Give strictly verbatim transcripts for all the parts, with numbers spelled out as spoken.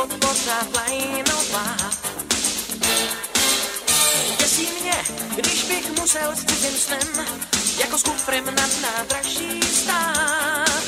to pořád lajnová. Děsí mě, když bych musel s cizím snem jako s kufrem na nádraží stát.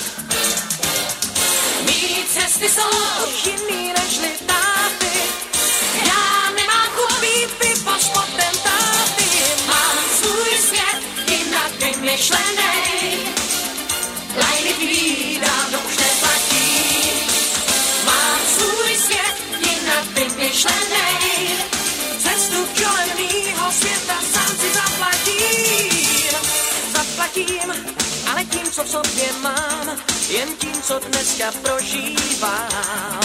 Mý cesty jsou už jiný nežli táty. Já nemám chuť být pivo s potentáty. Mám svůj svět jinak vymyšlenej. Lajny tvý dávno už neplatí. Mám svůj svět jinak vymyšlenej. Cestu kolem mýho světa sám si zaplatím. Zaplatím, ale tím, co v sobě mám, jen tím, co dneska prožívám.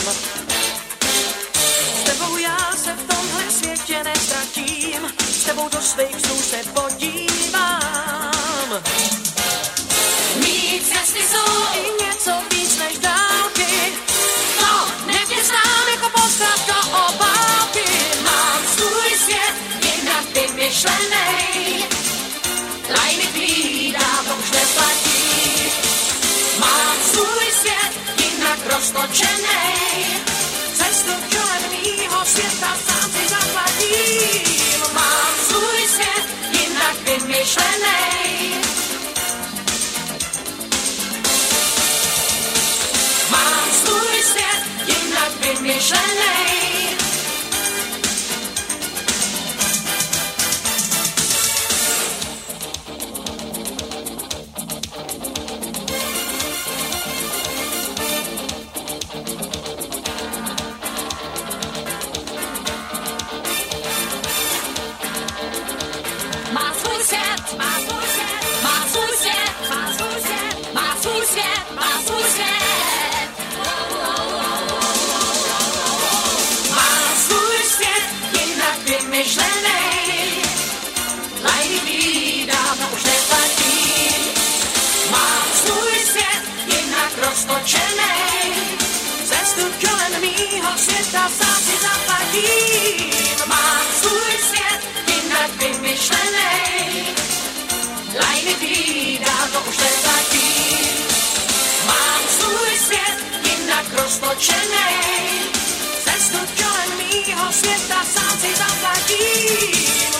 S tebou já se v tomhle světě neztratím, s tebou do svých snů se podívám. Mý cesty jsou i něco víc než dálky, to nevděznám jako postav do obálky. Mám svůj svět jinak vymyšlenej, lajny tvý dávno už neplatí. Mám svůj svět jinak roztočenej, cestu kolem mýho světa sám si zaplatím. Mám svůj svět jinak vymyšlenej, mám svůj svět jinak vymyšlenej. Roztočenej, cestu kolem mýho světa sám si zaplatím. Mám svůj svět jinak vymyšlenej, lajny tvý dávno už neplatí. Mám svůj svět jinak roztočenej, cestu kolem mýho světa sám si zaplatím.